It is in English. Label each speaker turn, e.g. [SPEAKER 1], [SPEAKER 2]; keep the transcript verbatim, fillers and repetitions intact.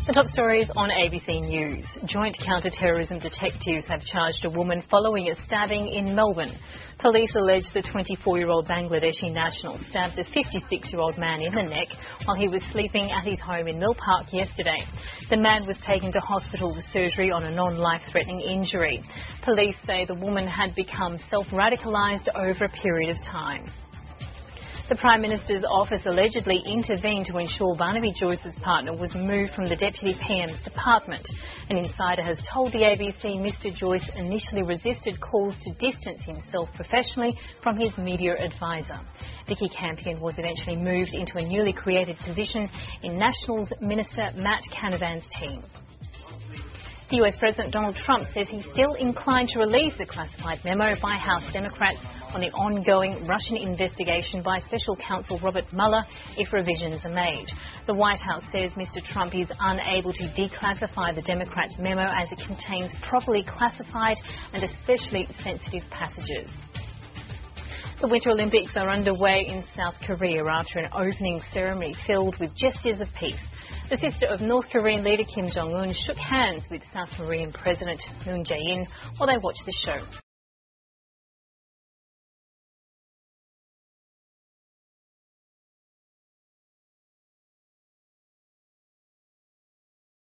[SPEAKER 1] The top stories on A B C News. Joint counter-terrorism detectives have charged a woman following a stabbing in Melbourne. Police allege the twenty-four-year-old Bangladeshi national stabbed a fifty-six-year-old man in the neck while he was sleeping at his home in Mill Park yesterday. The man was taken to hospital with surgery on a non-life-threatening injury. Police say the woman had become self-radicalised over a period of time. The Prime Minister's office allegedly intervened to ensure Barnaby Joyce's partner was moved from the Deputy P M's department. An insider has told the A B C Mister Joyce initially resisted calls to distance himself professionally from his media advisor. Vicky Campion was eventually moved into a newly created position in Nationals Minister Matt Canavan's team. The U S President Donald Trump says he's still inclined to release the classified memo by House Democrats on the ongoing Russian investigation by Special Counsel Robert Mueller if revisions are made. The White House says Mister Trump is unable to declassify the Democrats' memo as it contains properly classified and especially sensitive passages. The Winter Olympics are underway in South Korea after an opening ceremony filled with gestures of peace. The sister of North Korean leader Kim Jong-un shook hands with South Korean President Moon Jae-in while they watched the show.